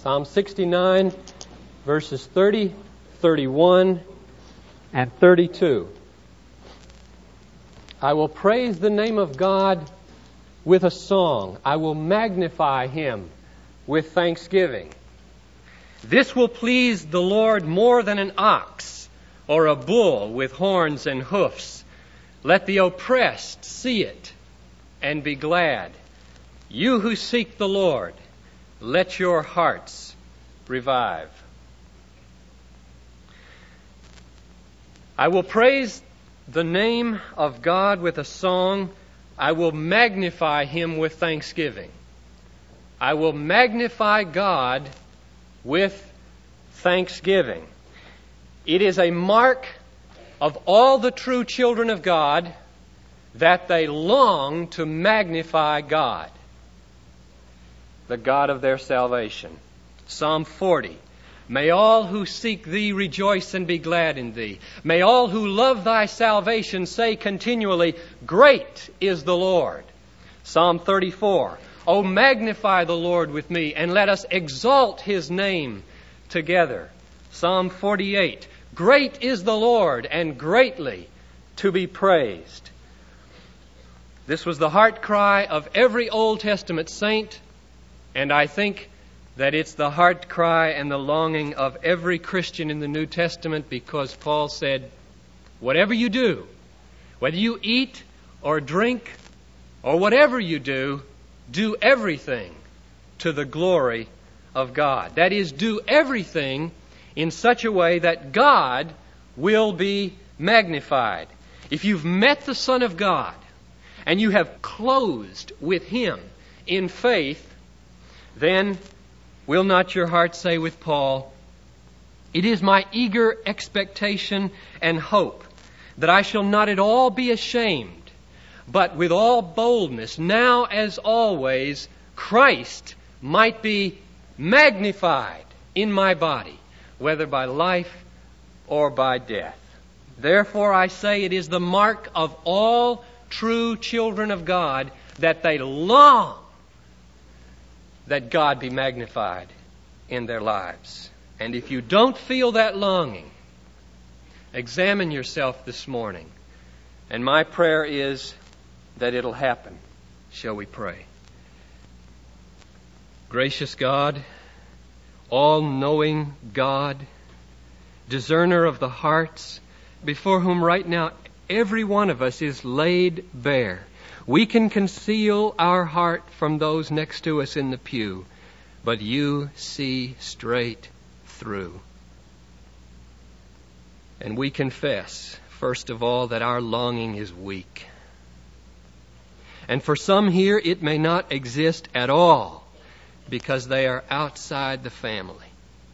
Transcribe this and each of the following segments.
Psalm 69, verses 30, 31, and 32. I will praise the name of God with a song. I will magnify Him with thanksgiving. This will please the Lord more than an ox or a bull with horns and hoofs. Let the oppressed see it and be glad. You who seek the Lord, let your hearts revive. I will praise the name of God with a song. I will magnify Him with thanksgiving. I will magnify God with thanksgiving. It is a mark of all the true children of God that they long to magnify God, the God of their salvation. Psalm 40. May all who seek Thee rejoice and be glad in Thee. May all who love Thy salvation say continually, Great is the Lord. Psalm 34. O magnify the Lord with me, and let us exalt His name together. Psalm 48. Great is the Lord, and greatly to be praised. This was the heart cry of every Old Testament saint, and I think that it's the heart cry and the longing of every Christian in the New Testament, because Paul said, whatever you do, whether you eat or drink or whatever you do everything to the glory of God. That is, do everything in such a way that God will be magnified. If you've met the Son of God and you have closed with Him in faith, then will not your heart say with Paul, It is my eager expectation and hope that I shall not at all be ashamed, but with all boldness, now as always, Christ might be magnified in my body, whether by life or by death. Therefore I say it is the mark of all true children of God that they long that God be magnified in their lives. And if you don't feel that longing, examine yourself this morning. And my prayer is that it'll happen. Shall we pray? Gracious God, all-knowing God, discerner of the hearts, before whom right now every one of us is laid bare. We can conceal our heart from those next to us in the pew, but you see straight through. And we confess, first of all, that our longing is weak. And for some here, it may not exist at all because they are outside the family.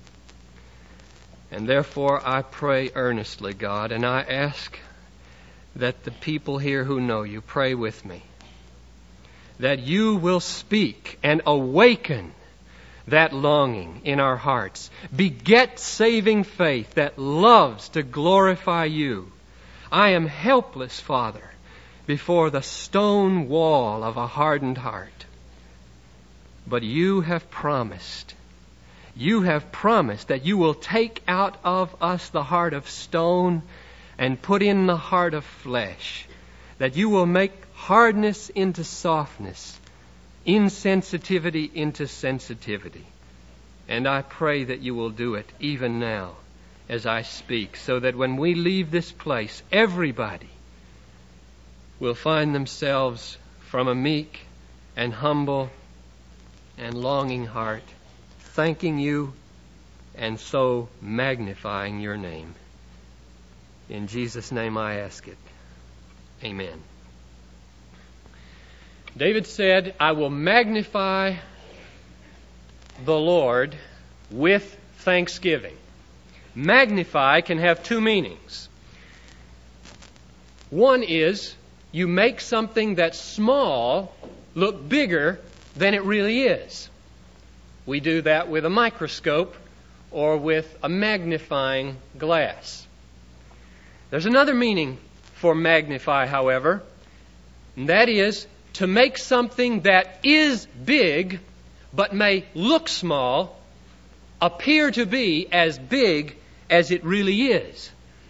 And therefore, I pray earnestly, God, and I ask that the people here who know you pray with me, that you will speak and awaken that longing in our hearts. Beget saving faith that loves to glorify you. I am helpless, Father, before the stone wall of a hardened heart. But you have promised that you will take out of us the heart of stone and put in the heart of flesh, that you will make hardness into softness, insensitivity into sensitivity. And I pray that you will do it even now as I speak, so that when we leave this place, everybody will find themselves from a meek and humble and longing heart, thanking you and so magnifying your name. In Jesus' name I ask it. Amen. David said, I will magnify the Lord with thanksgiving. Magnify can have two meanings. One is you make something that's small look bigger than it really is. We do that with a microscope or with a magnifying glass. There's another meaning for magnify, however, and that is to make something that is big but may look small appear to be as big as it really is.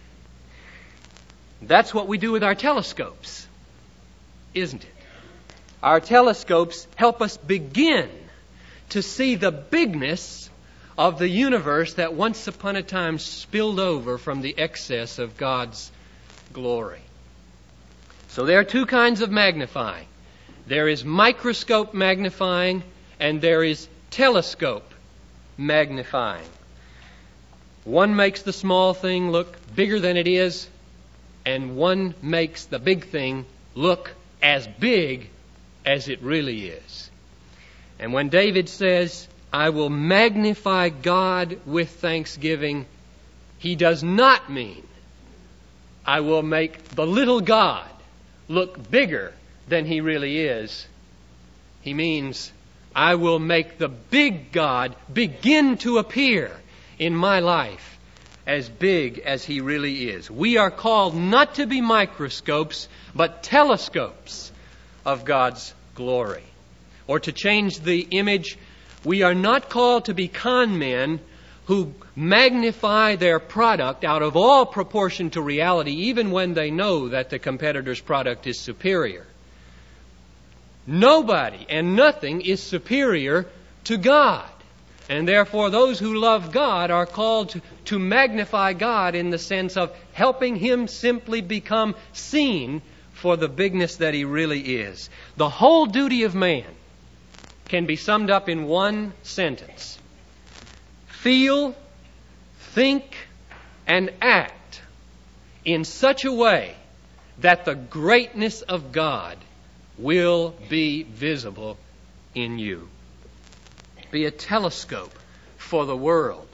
That's what we do with our telescopes, isn't it? Our telescopes help us begin to see the bigness of the universe that once upon a time spilled over from the excess of God's glory. So there are two kinds of magnifying. There is microscope magnifying and there is telescope magnifying. One makes the small thing look bigger than it is, and one makes the big thing look as big as it really is. And when David says, I will magnify God with thanksgiving, he does not mean I will make the little God look bigger than he really is. He means I will make the big God begin to appear in my life as big as he really is. We are called not to be microscopes, but telescopes of God's glory. Or to change the image, we are not called to be con men who magnify their product out of all proportion to reality, even when they know that the competitor's product is superior. Nobody and nothing is superior to God. And therefore those who love God are called to magnify God in the sense of helping Him simply become seen for the bigness that He really is. The whole duty of man can be summed up in one sentence. Feel, think, and act in such a way that the greatness of God will be visible in you. Be a telescope for the world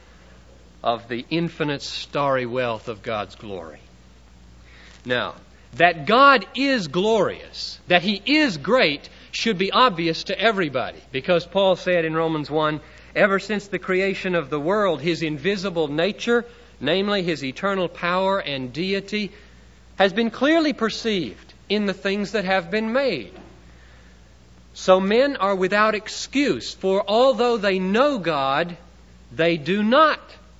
of the infinite starry wealth of God's glory. Now, that God is glorious, that He is great, should be obvious to everybody, because Paul said in Romans 1, ever since the creation of the world, His invisible nature, namely His eternal power and deity, has been clearly perceived in the things that have been made. So men are without excuse, for although they know God, they do not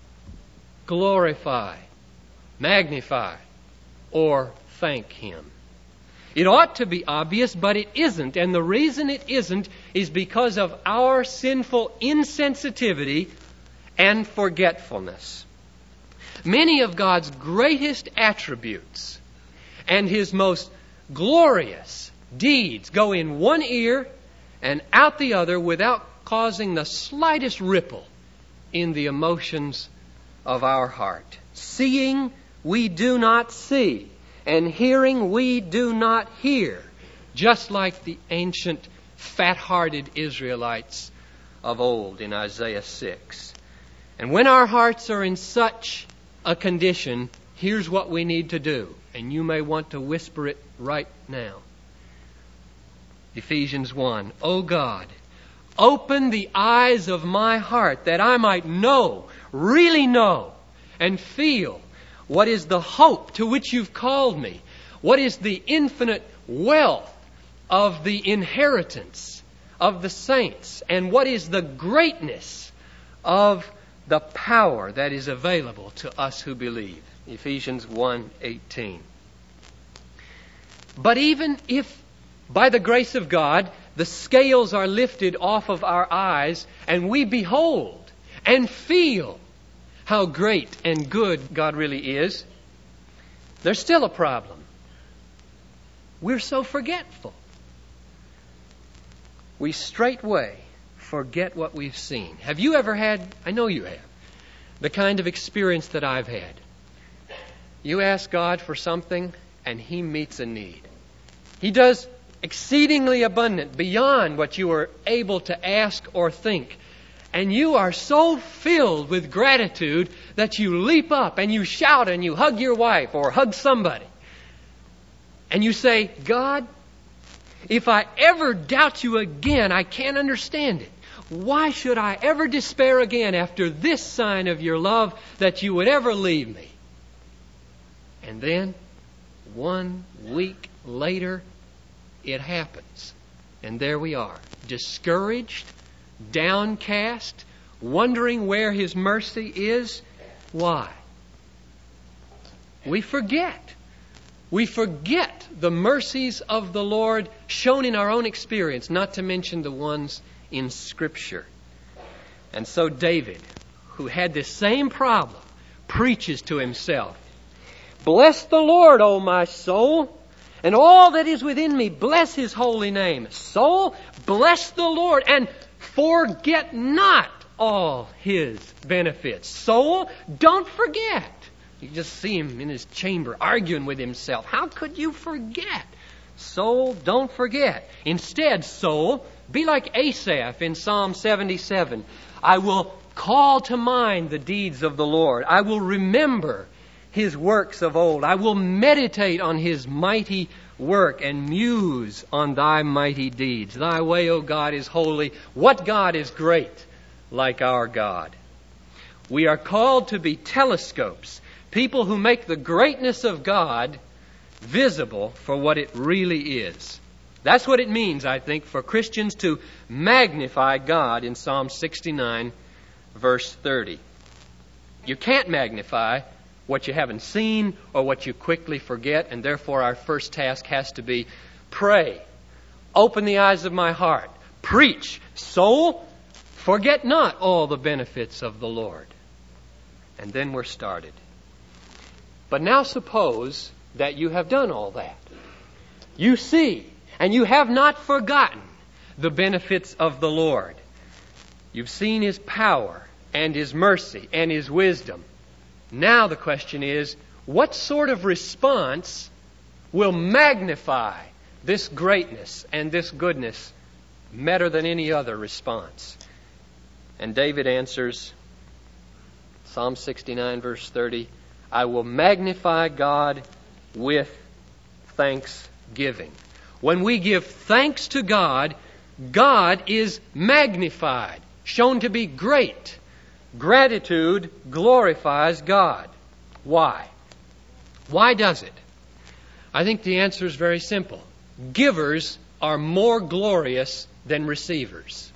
glorify, magnify, or thank Him. It ought to be obvious, but it isn't. And the reason it isn't is because of our sinful insensitivity and forgetfulness. Many of God's greatest attributes and His most glorious deeds go in one ear and out the other without causing the slightest ripple in the emotions of our heart. Seeing, we do not see, and hearing, we do not hear, just like the ancient fat-hearted Israelites of old in Isaiah 6. And when our hearts are in such a condition, here's what we need to do. And you may want to whisper it right now. Ephesians 1. O God, open the eyes of my heart that I might know, really know, and feel what is the hope to which you've called me, what is the infinite wealth of the inheritance of the saints, and what is the greatness of the power that is available to us who believe. Ephesians 1:18. But even if, by the grace of God, the scales are lifted off of our eyes and we behold and feel how great and good God really is, there's still a problem. We're so forgetful. We straightway forget what we've seen. Have you ever had, I know you have, the kind of experience that I've had? You ask God for something and He meets a need. He does exceedingly abundant beyond what you are able to ask or think. And you are so filled with gratitude that you leap up and you shout and you hug your wife or hug somebody. And you say, God, if I ever doubt you again, I can't understand it. Why should I ever despair again after this sign of your love that you would ever leave me? And then, 1 week later, it happens. And there we are, discouraged, downcast, wondering where His mercy is. Why? We forget. We forget the mercies of the Lord shown in our own experience, not to mention the ones in Scripture. And so David, who had this same problem, preaches to himself, "Bless the Lord, O my soul, and all that is within me, bless His holy name. Soul, bless the Lord, and forget not all His benefits." Soul, don't forget. You just see him in his chamber arguing with himself. How could you forget? Soul, don't forget. Instead, soul, be like Asaph in Psalm 77. I will call to mind the deeds of the Lord. I will remember His works of old. I will meditate on His mighty work and muse on Thy mighty deeds. Thy way, O God, is holy. What God is great like our God? We are called to be telescopes, people who make the greatness of God visible for what it really is. That's what it means, I think, for Christians to magnify God in Psalm 69, verse 30. You can't magnify what you haven't seen or what you quickly forget, and therefore our first task has to be pray. Open the eyes of my heart. Preach. Soul, forget not all the benefits of the Lord. And then we're started. But now suppose that you have done all that. You see, and you have not forgotten the benefits of the Lord. You've seen His power and His mercy and His wisdom. Now the question is, what sort of response will magnify this greatness and this goodness better than any other response? And David answers, Psalm 69, verse 30, I will magnify God with thanksgiving. When we give thanks to God, God is magnified, shown to be great. Gratitude glorifies God. Why? Why does it? I think the answer is very simple. Givers are more glorious than receivers.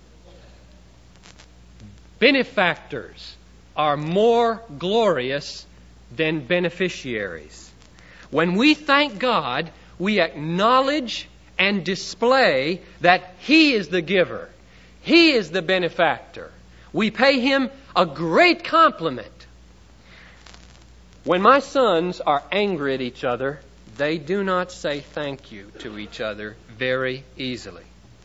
Benefactors are more glorious than beneficiaries. When we thank God, we acknowledge and display that He is the giver. He is the benefactor. We pay Him a great compliment. When my sons are angry at each other, they do not say thank you to each other very easily.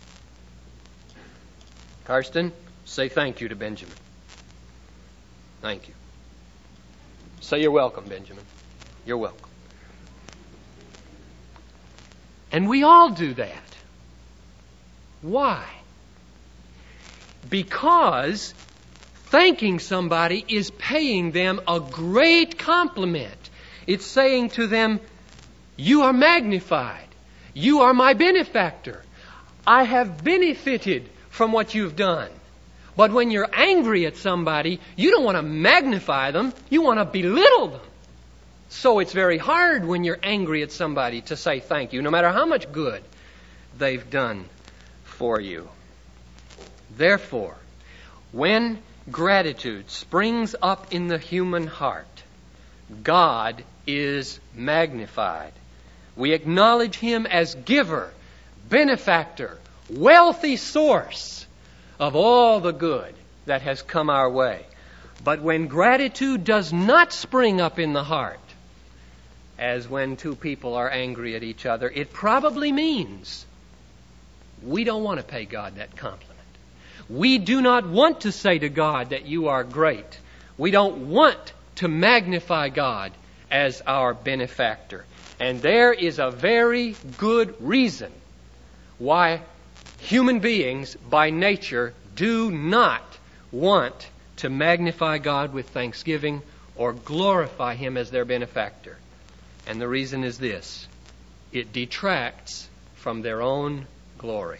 Karsten, say thank you to Benjamin. Thank you. Say you're welcome, Benjamin. You're welcome. And we all do that. Why? Because thanking somebody is paying them a great compliment. It's saying to them, you are magnified. You are my benefactor. I have benefited from what you've done. But when you're angry at somebody, you don't want to magnify them. You want to belittle them. So it's very hard when you're angry at somebody to say thank you, no matter how much good they've done for you. Therefore, when gratitude springs up in the human heart, God is magnified. We acknowledge Him as giver, benefactor, wealthy source of all the good that has come our way. But when gratitude does not spring up in the heart, as when two people are angry at each other, it probably means we don't want to pay God that compliment. We do not want to say to God that you are great. We don't want to magnify God as our benefactor. And there is a very good reason why human beings by nature do not want to magnify God with thanksgiving or glorify Him as their benefactor. And the reason is this: it detracts from their own glory.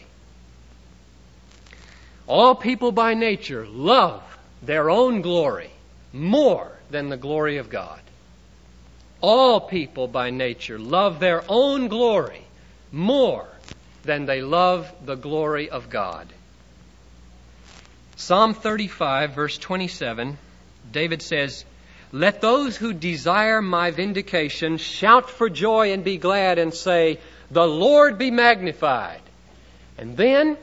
All people by nature love their own glory more than the glory of God. All people by nature love their own glory more than they love the glory of God. Psalm 35, verse 27, David says, "Let those who desire my vindication shout for joy and be glad and say, 'The Lord be magnified.'" And then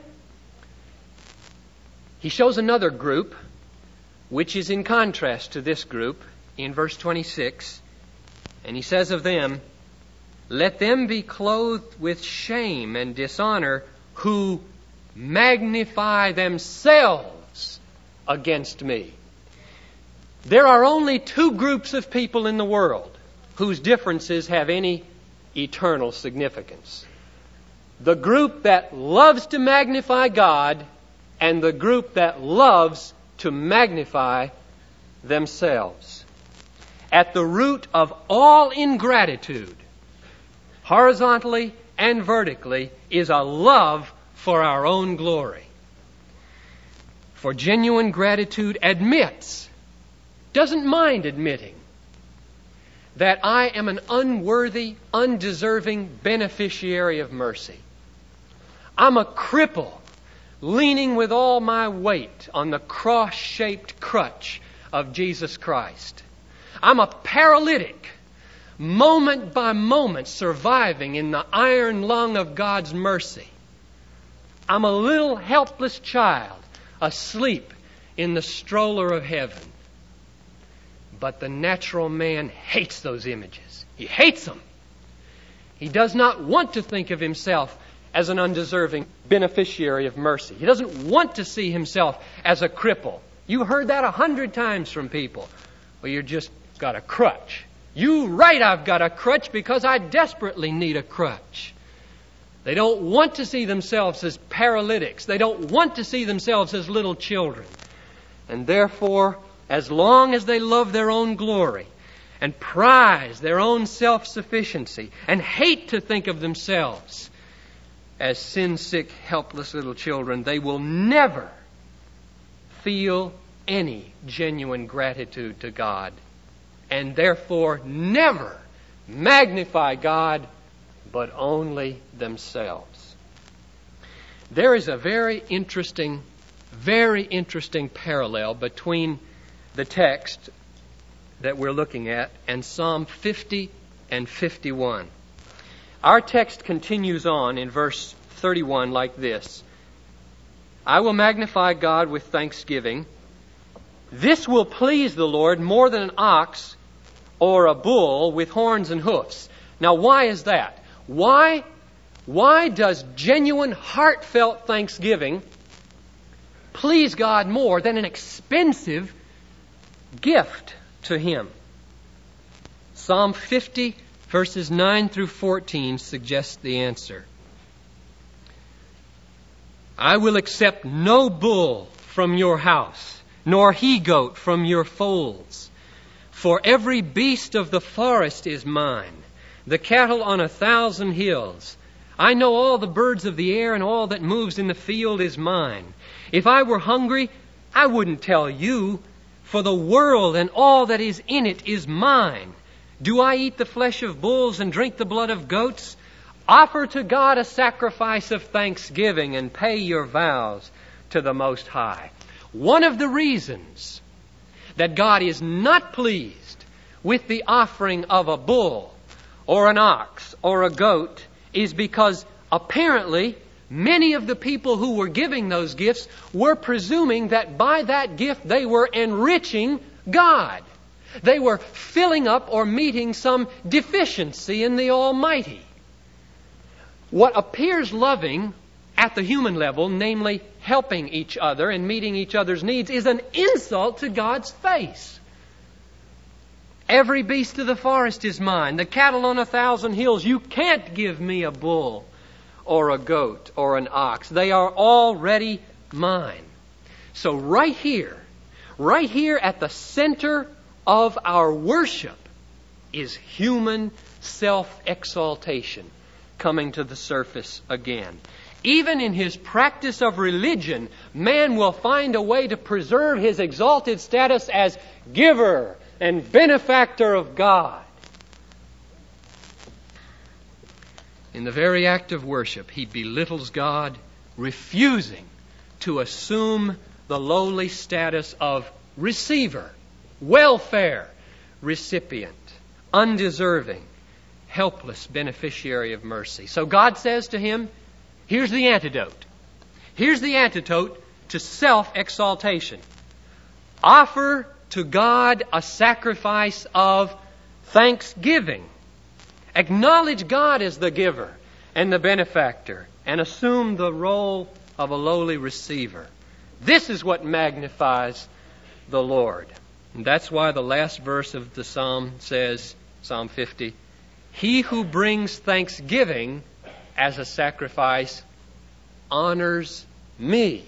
he shows another group, which is in contrast to this group, in verse 26. And he says of them, "Let them be clothed with shame and dishonor who magnify themselves against me." There are only two groups of people in the world whose differences have any eternal significance. The group that loves to magnify God and the group that loves to magnify themselves. At the root of all ingratitude, horizontally and vertically, is a love for our own glory. For genuine gratitude admits, doesn't mind admitting, that I am an unworthy, undeserving beneficiary of mercy. I'm a cripple leaning with all my weight on the cross-shaped crutch of Jesus Christ. I'm a paralytic, moment by moment surviving in the iron lung of God's mercy. I'm a little helpless child asleep in the stroller of heaven. But the natural man hates those images. He hates them. He does not want to think of himself as an undeserving beneficiary of mercy. He doesn't want to see himself as a cripple. You heard that 100 times from people. Well, you just got a crutch. You right, I've got a crutch because I desperately need a crutch. They don't want to see themselves as paralytics. They don't want to see themselves as little children. And therefore, as long as they love their own glory and prize their own self-sufficiency and hate to think of themselves as sin-sick, helpless little children, they will never feel any genuine gratitude to God and therefore never magnify God but only themselves. There is a very interesting parallel between the text that we're looking at and Psalm 50 and 51. Our text continues on in verse 31 like this: "I will magnify God with thanksgiving. This will please the Lord more than an ox or a bull with horns and hoofs." Now, why is that? Why does genuine, heartfelt thanksgiving please God more than an expensive gift to Him? Psalm 50, verses 9 through 14 suggests the answer. "I will accept no bull from your house, nor he-goat from your folds. For every beast of the forest is mine, the cattle on 1,000 hills. I know all the birds of the air, and all that moves in the field is mine. If I were hungry, I wouldn't tell you, for the world and all that is in it is mine. Do I eat the flesh of bulls and drink the blood of goats? Offer to God a sacrifice of thanksgiving and pay your vows to the Most High." One of the reasons that God is not pleased with the offering of a bull or an ox or a goat is because apparently many of the people who were giving those gifts were presuming that by that gift they were enriching God. They were filling up or meeting some deficiency in the Almighty. What appears loving at the human level, namely helping each other and meeting each other's needs, is an insult to God's face. Every beast of the forest is mine, the cattle on 1,000 hills. You can't give me a bull or a goat or an ox. They are already mine. So right here at the center of our worship is human self-exaltation coming to the surface again. Even in his practice of religion, man will find a way to preserve his exalted status as giver and benefactor of God. In the very act of worship, he belittles God, refusing to assume the lowly status of receiver, welfare recipient, undeserving, helpless beneficiary of mercy. So God says to him, here's the antidote. Here's the antidote to self-exaltation. Offer to God a sacrifice of thanksgiving. Acknowledge God as the giver and the benefactor, and assume the role of a lowly receiver. This is what magnifies the Lord. And that's why the last verse of the psalm says, Psalm 50, he who brings thanksgiving as a sacrifice honors me.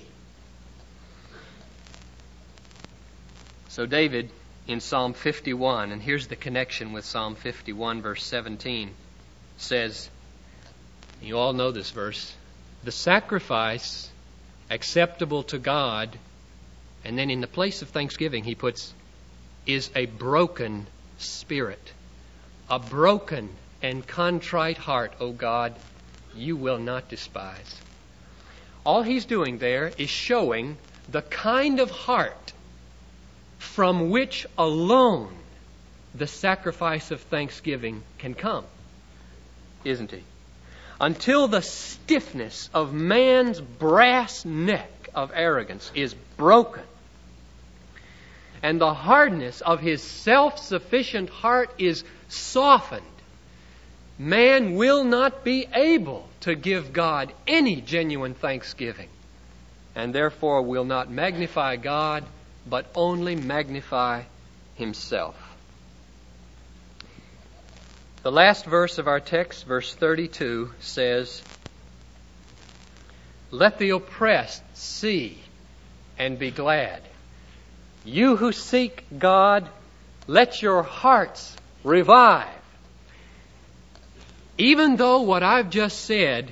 So David, in Psalm 51, and here's the connection with Psalm 51, verse 17, says, you all know this verse, the sacrifice acceptable to God, and then in the place of thanksgiving he puts, is a broken spirit. A broken and contrite heart, O God, you will not despise. All he's doing there is showing the kind of heart from which alone the sacrifice of thanksgiving can come, isn't he? Until the stiffness of man's brass neck of arrogance is broken, and the hardness of his self-sufficient heart is softened, man will not be able to give God any genuine thanksgiving, and therefore will not magnify God, but only magnify himself. The last verse of our text, verse 32, says, let the oppressed see and be glad. You who seek God, let your hearts revive. Even though what I've just said,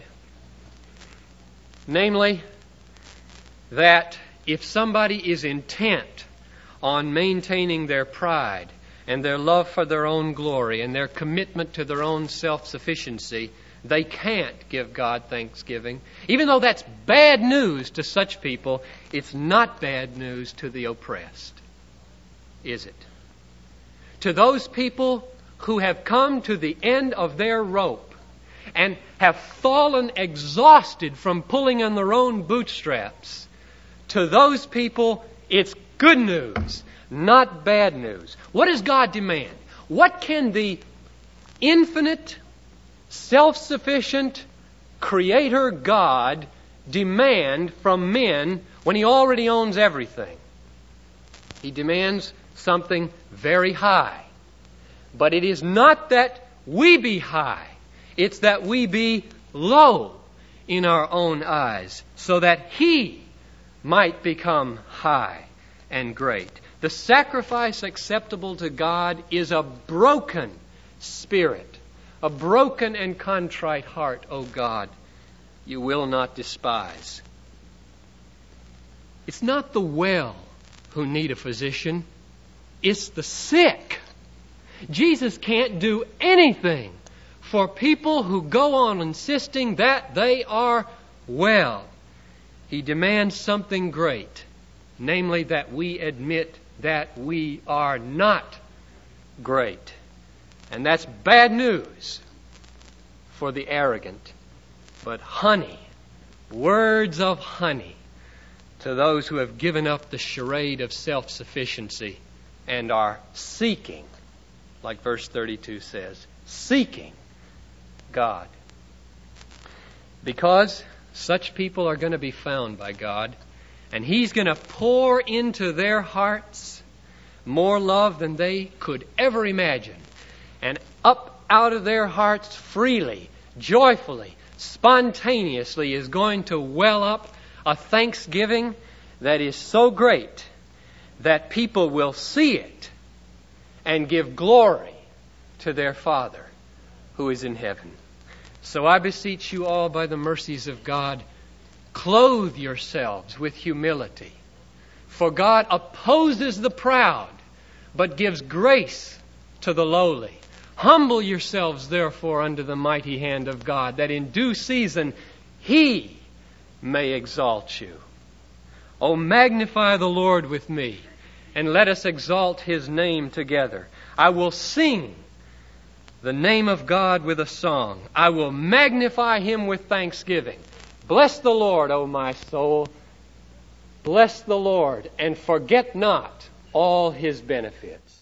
namely, that if somebody is intent on maintaining their pride and their love for their own glory and their commitment to their own self-sufficiency, they can't give God thanksgiving. Even though that's bad news to such people, it's not bad news to the oppressed, is it? To those people who have come to the end of their rope and have fallen exhausted from pulling on their own bootstraps, to those people, it's good news, not bad news. What does God demand? What can the infinite, self-sufficient Creator God demand from men when He already owns everything? He demands something very high. But it is not that we be high. It's that we be low in our own eyes, so that He might become high and great. The sacrifice acceptable to God is a broken spirit, a broken and contrite heart, O God, you will not despise. It's not the well who need a physician, it's the sick. Jesus can't do anything for people who go on insisting that they are well. He demands something great, namely that we admit that we are not great. And that's bad news for the arrogant, but honey, words of honey to those who have given up the charade of self-sufficiency and are seeking, like verse 32 says, seeking God. Because such people are going to be found by God, and He's going to pour into their hearts more love than they could ever imagine. And up out of their hearts freely, joyfully, spontaneously is going to well up a thanksgiving that is so great that people will see it and give glory to their Father who is in heaven. So I beseech you all by the mercies of God, clothe yourselves with humility. For God opposes the proud, but gives grace to the lowly. Humble yourselves, therefore, under the mighty hand of God, that in due season He may exalt you. Oh, magnify the Lord with me, and let us exalt His name together. I will sing the name of God with a song. I will magnify Him with thanksgiving. Bless the Lord, O my soul. Bless the Lord, and forget not all His benefits.